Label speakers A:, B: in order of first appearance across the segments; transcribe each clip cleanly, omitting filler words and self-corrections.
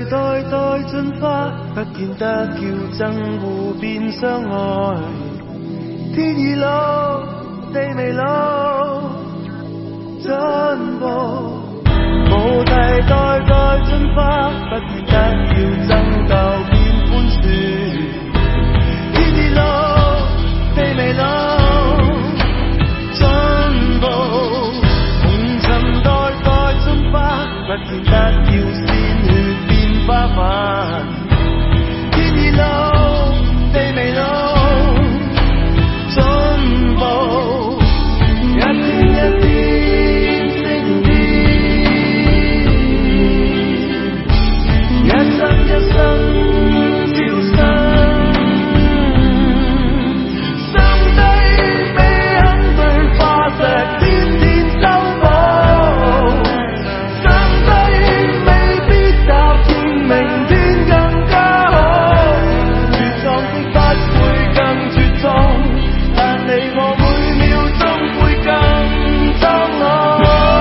A: 代代進化，不見得叫憎惡變相愛。天已老，地未老，進步無題代代進化，不見得叫爭鬥變寬恕。天已老，地未老，進步紅塵代代進化，不見得叫鮮血變花瓣。天已老，地未老，進步一天一天升天，一生一生超生。上帝未肯對化石天天修補，上帝未必答應明天更加好。絕狀的不會更絕狀，但你我每秒鐘會更蒼老。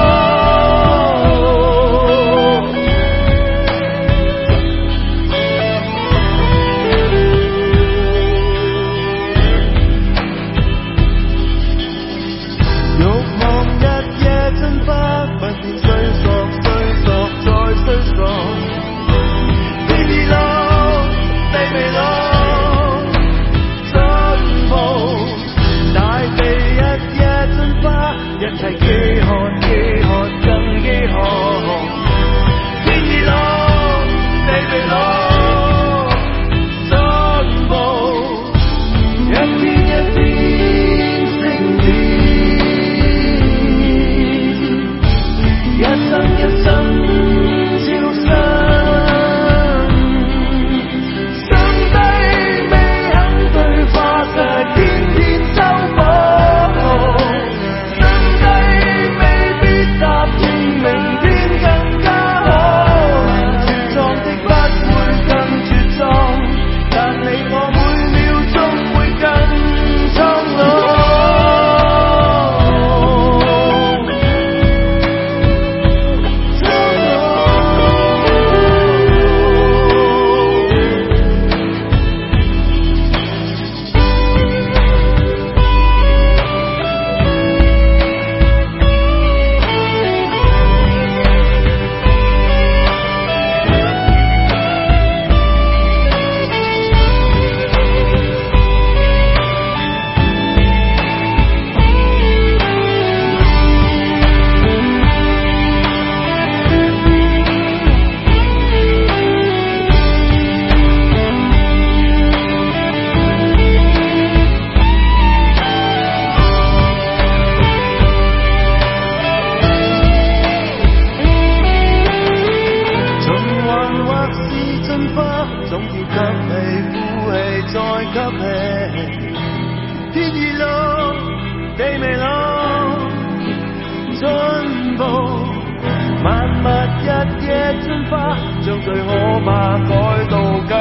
A: 慾望日夜進化，不見衰索衰索再衰索。天已老，地未老，進步大地日夜進化，一切飢渴飢渴更飢渴。天已老，地未老，進步一天一天升天，一生一生超生。上帝未肯對化石天天修補，上帝未必答應明天更加好。絕狀的不會更絕狀，但你我每秒鐘會更蒼老。總要吸氣呼氣再吸氣。天已老，地未老，進步萬物日夜進化，將最可怕改到